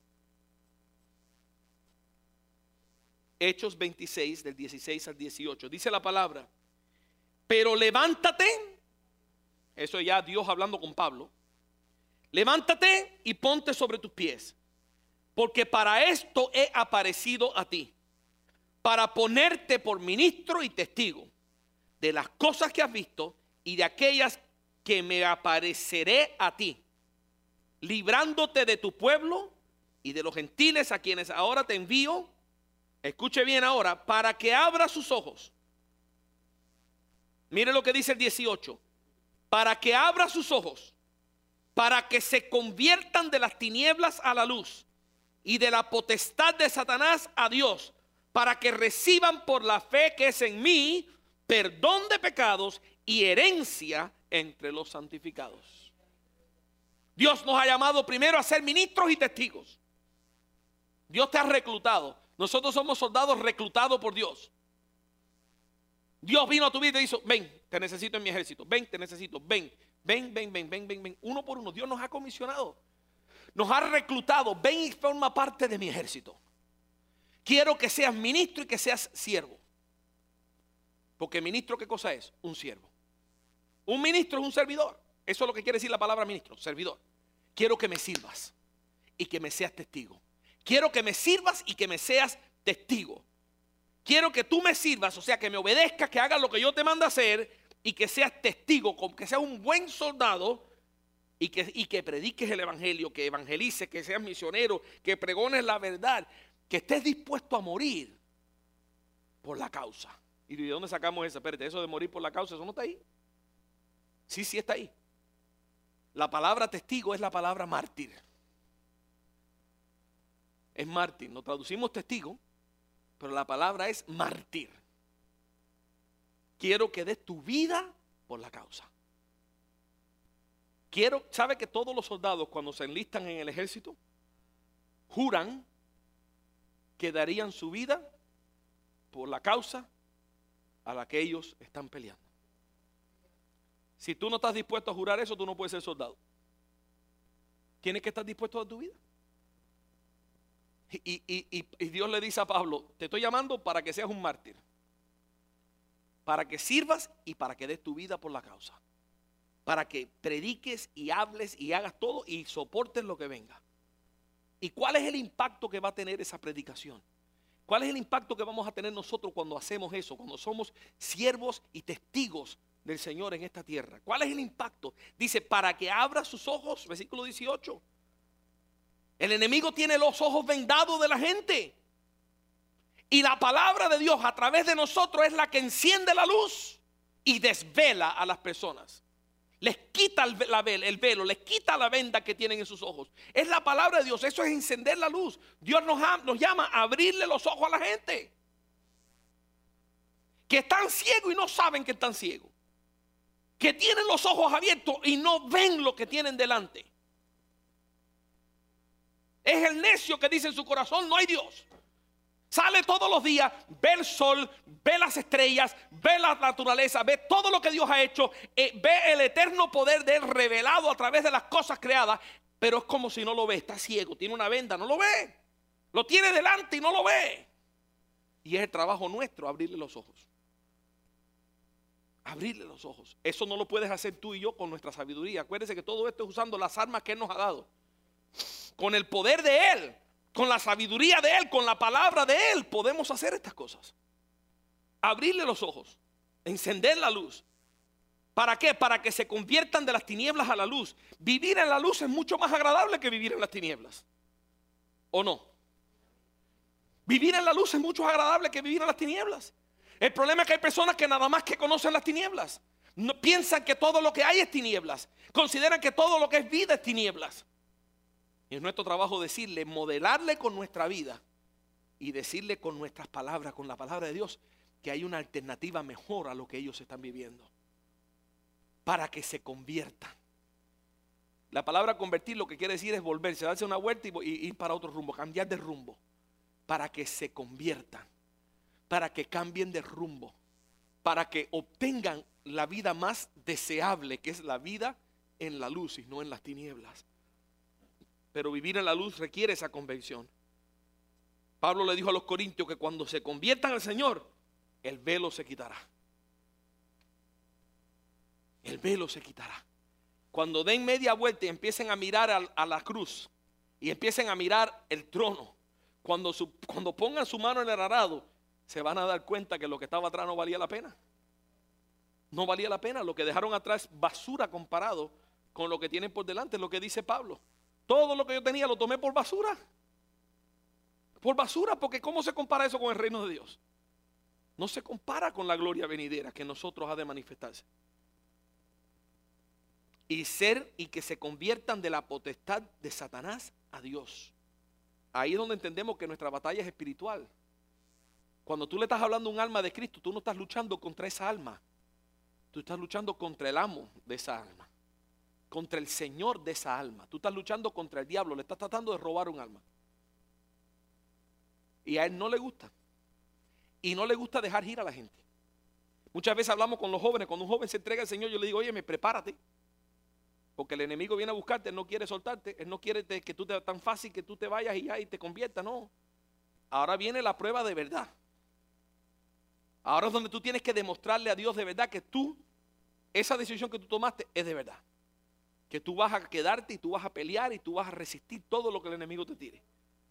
Hechos 26 del 16 al 18. Dice la palabra, pero levántate, eso ya Dios hablando con Pablo, levántate y ponte sobre tus pies, porque para esto he aparecido a ti, para ponerte por ministro y testigo de las cosas que has visto y de aquellas que me apareceré a ti, librándote de tu pueblo y de los gentiles a quienes ahora te envío. Escuche bien ahora, para que abra sus ojos. Mire lo que dice el 18. Para que abra sus ojos, para que se conviertan de las tinieblas a la luz y de la potestad de Satanás a Dios, para que reciban por la fe que es en mí perdón de pecados y herencia entre los santificados. Dios nos ha llamado primero a ser ministros y testigos. Dios te ha reclutado. Nosotros somos soldados reclutados por Dios. Dios vino a tu vida y dijo: ven, te necesito en mi ejército. Ven, te necesito. Ven, ven. Uno por uno. Dios nos ha comisionado. Nos ha reclutado. Ven y forma parte de mi ejército. Quiero que seas ministro y que seas siervo. Porque ministro, ¿qué cosa es? Un siervo. Un ministro es un servidor. Eso es lo que quiere decir la palabra ministro, servidor. Quiero que me sirvas y que me seas testigo. Quiero que me sirvas y que me seas testigo. Quiero que tú me sirvas, o sea, que me obedezcas, que hagas lo que yo te mando a hacer y que seas testigo, que seas un buen soldado y que prediques el evangelio, que evangelices, que seas misionero, que pregones la verdad, que estés dispuesto a morir por la causa. ¿Y de dónde sacamos eso? Espérate, eso de morir por la causa, eso no está ahí. Sí está ahí. La palabra testigo es la palabra mártir. Es mártir, no traducimos testigo, pero la palabra es mártir. Quiero que des tu vida por la causa. ¿Sabe que todos los soldados cuando se enlistan en el ejército juran que darían su vida por la causa a la que ellos están peleando? Si tú no estás dispuesto a jurar eso, tú no puedes ser soldado. Tienes que estar dispuesto a dar tu vida. Y Dios le dice a Pablo: te estoy llamando para que seas un mártir, para que sirvas y para que des tu vida por la causa, para que prediques y hables y hagas todo y soportes lo que venga. ¿Y cuál es el impacto que va a tener esa predicación? ¿Cuál es el impacto que vamos a tener nosotros cuando hacemos eso, cuando somos siervos y testigos del Señor en esta tierra? ¿Cuál es el impacto? Dice: para que abra sus ojos, versículo 18. El enemigo tiene los ojos vendados de la gente. Y la palabra de Dios a través de nosotros es la que enciende la luz y desvela a las personas. Les quita el velo, les quita la venda que tienen en sus ojos. Es la palabra de Dios, eso es encender la luz. Dios nos llama a abrirle los ojos a la gente que están ciegos y no saben que están ciegos, que tienen los ojos abiertos y no ven lo que tienen delante. Es el necio que dice en su corazón: no hay Dios. Sale todos los días, ve el sol, ve las estrellas, ve la naturaleza, ve todo lo que Dios ha hecho, ve el eterno poder de Él revelado a través de las cosas creadas, pero es como si no lo ve, está ciego, tiene una venda, no lo ve, lo tiene delante y no lo ve. Y es el trabajo nuestro abrirle los ojos. Abrirle los ojos. Eso no lo puedes hacer tú y yo con nuestra sabiduría. Acuérdense que todo esto es usando las armas que Él nos ha dado. Con el poder de Él, con la sabiduría de Él, con la palabra de Él, podemos hacer estas cosas. Abrirle los ojos, encender la luz. ¿Para qué? Para que se conviertan de las tinieblas a la luz. Vivir en la luz es mucho más agradable que vivir en las tinieblas. ¿O no? Vivir en la luz es mucho más agradable que vivir en las tinieblas. El problema es que hay personas que nada más que conocen las tinieblas. No, piensan que todo lo que hay es tinieblas. Consideran que todo lo que es vida es tinieblas. Y es nuestro trabajo decirle, modelarle con nuestra vida y decirle con nuestras palabras, con la palabra de Dios, que hay una alternativa mejor a lo que ellos están viviendo, para que se conviertan. La palabra convertir lo que quiere decir es volverse, darse una vuelta y ir para otro rumbo, cambiar de rumbo, para que se conviertan, para que cambien de rumbo, para que obtengan la vida más deseable, que es la vida en la luz y no en las tinieblas. Pero vivir en la luz requiere esa convención. Pablo le dijo a los corintios que cuando se conviertan al Señor, el velo se quitará. El velo se quitará. Cuando den media vuelta y empiecen a mirar a la cruz y empiecen a mirar el trono, cuando pongan su mano en el arado, se van a dar cuenta que lo que estaba atrás no valía la pena. No valía la pena. Lo que dejaron atrás, basura comparado con lo que tienen por delante, es lo que dice Pablo. Todo lo que yo tenía lo tomé por basura. Por basura, porque ¿cómo se compara eso con el reino de Dios? No se compara con la gloria venidera que en nosotros ha de manifestarse. y que se conviertan de la potestad de Satanás a Dios. Ahí es donde entendemos que nuestra batalla es espiritual. Cuando tú le estás hablando a un alma de Cristo, tú no estás luchando contra esa alma. Tú estás luchando contra el amo de esa alma, contra el Señor de esa alma. Tú estás luchando contra el diablo, le estás tratando de robar un alma. Y a él no le gusta. Y no le gusta dejar ir a la gente. Muchas veces hablamos con los jóvenes. Cuando un joven se entrega al Señor, yo le digo, oye, prepárate. Porque el enemigo viene a buscarte, él no quiere soltarte, él no quiere que tú te tan fácil que tú te vayas y ya y te conviertas, no. Ahora viene la prueba de verdad. Ahora es donde tú tienes que demostrarle a Dios de verdad que esa decisión que tú tomaste es de verdad. Que tú vas a quedarte y tú vas a pelear y tú vas a resistir todo lo que el enemigo te tire.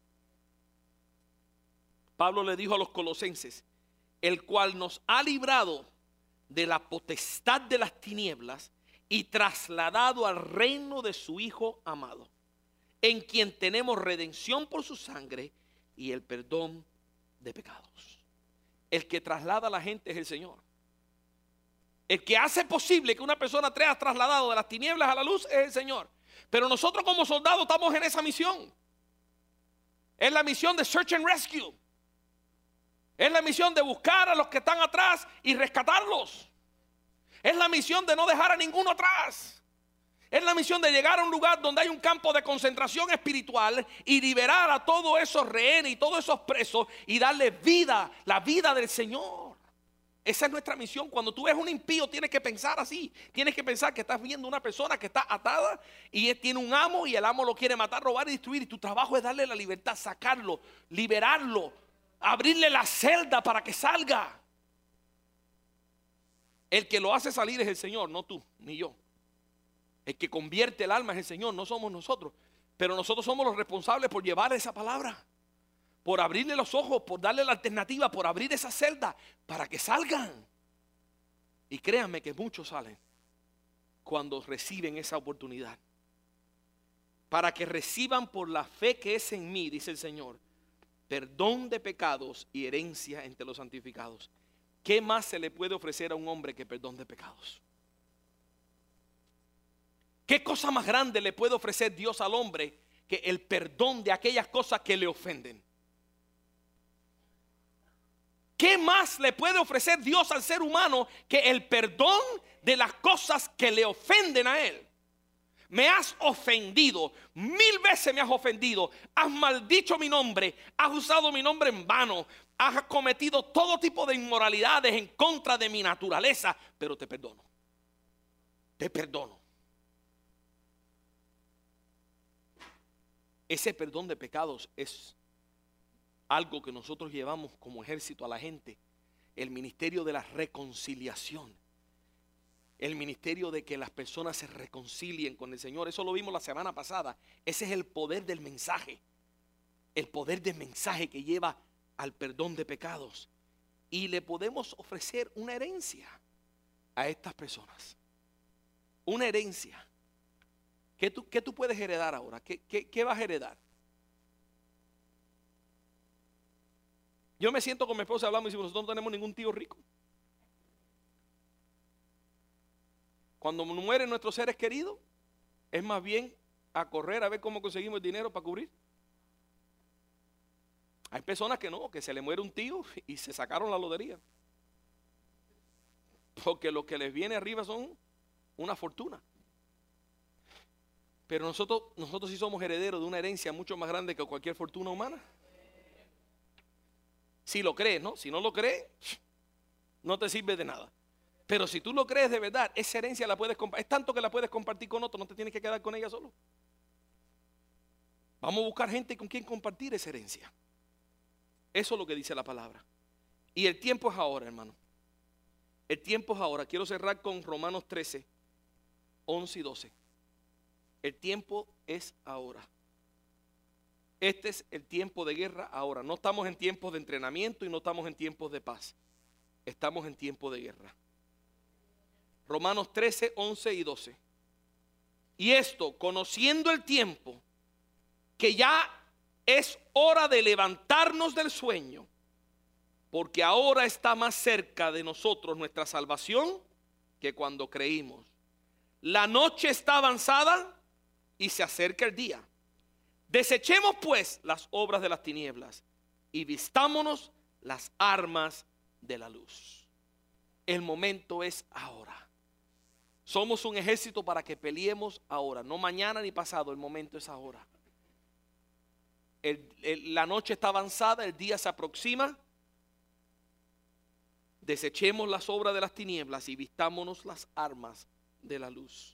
Pablo le dijo a los colosenses, el cual nos ha librado de la potestad de las tinieblas y trasladado al reino de su Hijo amado, en quien tenemos redención por su sangre y el perdón de pecados. El que traslada a la gente es el Señor. El que hace posible que una persona sea trasladado de las tinieblas a la luz es el Señor. Pero nosotros como soldados estamos en esa misión. Es la misión de Search and Rescue. Es la misión de buscar a los que están atrás y rescatarlos. Es la misión de no dejar a ninguno atrás. Es la misión de llegar a un lugar donde hay un campo de concentración espiritual y liberar a todos esos rehenes y todos esos presos y darle vida, la vida del Señor. Esa es nuestra misión. Cuando tú ves un impío tienes que pensar así. Tienes que pensar que estás viendo una persona que está atada y él tiene un amo y el amo lo quiere matar, robar y destruir. Y tu trabajo es darle la libertad, sacarlo, liberarlo, abrirle la celda para que salga. El que lo hace salir es el Señor, no tú ni yo. El que convierte el alma es el Señor, no somos nosotros. Pero nosotros somos los responsables por llevar esa palabra, por abrirle los ojos, por darle la alternativa, por abrir esa celda para que salgan. Y créanme que muchos salen cuando reciben esa oportunidad. Para que reciban por la fe que es en mí, dice el Señor, perdón de pecados y herencia entre los santificados. ¿Qué más se le puede ofrecer a un hombre que perdón de pecados? ¿Qué cosa más grande le puede ofrecer Dios al hombre que el perdón de aquellas cosas que le ofenden? ¿Qué más le puede ofrecer Dios al ser humano que el perdón de las cosas que le ofenden a él? Me has ofendido, 1000 veces me has ofendido, has maldicho mi nombre, has usado mi nombre en vano, has cometido todo tipo de inmoralidades en contra de mi naturaleza, pero te perdono. Te perdono. Ese perdón de pecados es algo que nosotros llevamos como ejército a la gente. El ministerio de la reconciliación. El ministerio de que las personas se reconcilien con el Señor. Eso lo vimos la semana pasada. Ese es el poder del mensaje. El poder del mensaje que lleva al perdón de pecados. Y le podemos ofrecer una herencia a estas personas. Una herencia. ¿Qué tú puedes heredar ahora? ¿Qué vas a heredar? Yo me siento con mi esposa hablando y decimos, nosotros no tenemos ningún tío rico. Cuando mueren nuestros seres queridos, es más bien a correr a ver cómo conseguimos el dinero para cubrir. Hay personas que no, que se le muere un tío y se sacaron la lotería. Porque lo que les viene arriba son una fortuna. Pero nosotros sí somos herederos de una herencia mucho más grande que cualquier fortuna humana. Si lo crees, ¿no? Si no lo crees, no te sirve de nada. Pero si tú lo crees de verdad, esa herencia la puedes compartir. Es tanto que la puedes compartir con otro, no te tienes que quedar con ella solo. Vamos a buscar gente con quien compartir esa herencia. Eso es lo que dice la palabra. Y el tiempo es ahora, hermano. El tiempo es ahora. Quiero cerrar con Romanos 13, 11 y 12. El tiempo es ahora. Este es el tiempo de guerra ahora. No estamos en tiempos de entrenamiento y no estamos en tiempos de paz. Estamos en tiempo de guerra. Romanos 13, 11 y 12. Y esto, conociendo el tiempo, que ya es hora de levantarnos del sueño, porque ahora está más cerca de nosotros nuestra salvación que cuando creímos. La noche está avanzada y se acerca el día. Desechemos pues las obras de las tinieblas y vistámonos las armas de la luz. El momento es ahora. Somos un ejército para que peleemos ahora, no mañana ni pasado, el momento es ahora. La noche está avanzada, el día se aproxima. Desechemos las obras de las tinieblas y vistámonos las armas de la luz.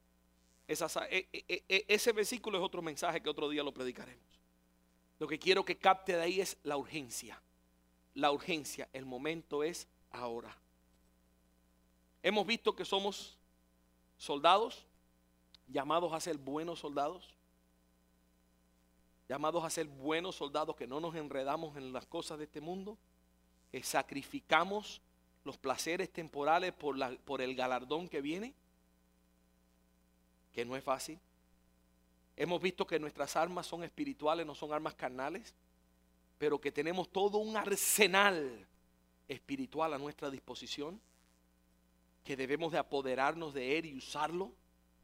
Ese versículo es otro mensaje que otro día lo predicaremos. Lo que quiero que capte de ahí es la urgencia. La urgencia, el momento es ahora. Hemos visto que somos soldados, llamados a ser buenos soldados. Llamados a ser buenos soldados, que no nos enredamos en las cosas de este mundo, que sacrificamos los placeres temporales por el galardón que viene, que no es fácil. Hemos visto que nuestras armas son espirituales, no son armas carnales, pero que tenemos todo un arsenal espiritual a nuestra disposición, que debemos de apoderarnos de él y usarlo.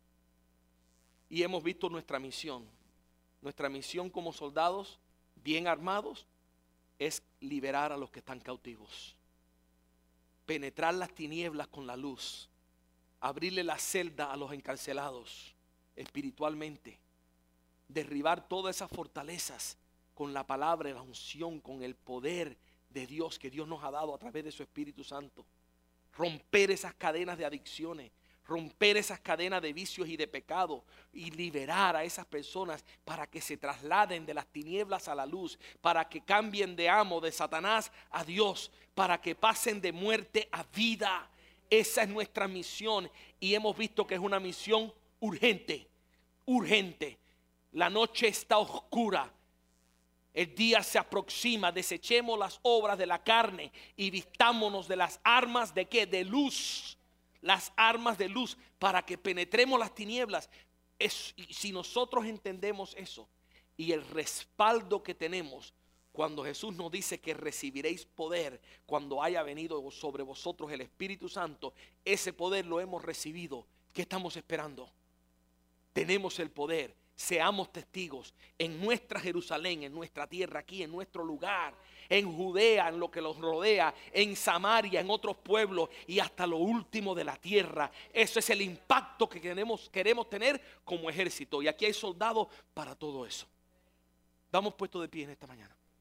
Y hemos visto nuestra misión. Nuestra misión como soldados bien armados es liberar a los que están cautivos, penetrar las tinieblas con la luz, abrirle la celda a los encarcelados espiritualmente, derribar todas esas fortalezas con la palabra, la unción, con el poder de Dios que Dios nos ha dado a través de su Espíritu Santo, romper esas cadenas de adicciones, romper esas cadenas de vicios y de pecado y liberar a esas personas para que se trasladen de las tinieblas a la luz, para que cambien de amo, de Satanás a Dios, para que pasen de muerte a vida. Esa es nuestra misión y hemos visto que es una misión urgente, urgente. La noche está oscura, el día se aproxima. Desechemos las obras de la carne y vistámonos de las armas de ¿qué? De luz. Las armas de luz para que penetremos las tinieblas. Si nosotros entendemos eso y el respaldo que tenemos cuando Jesús nos dice que recibiréis poder cuando haya venido sobre vosotros el Espíritu Santo, ese poder lo hemos recibido. ¿Qué estamos esperando? Tenemos el poder. Seamos testigos en nuestra Jerusalén, en nuestra tierra, aquí en nuestro lugar, en Judea, en lo que los rodea, en Samaria, en otros pueblos y hasta lo último de la tierra. Eso es el impacto que queremos tener como ejército. Y aquí hay soldados para todo eso. Vamos puestos de pie en esta mañana.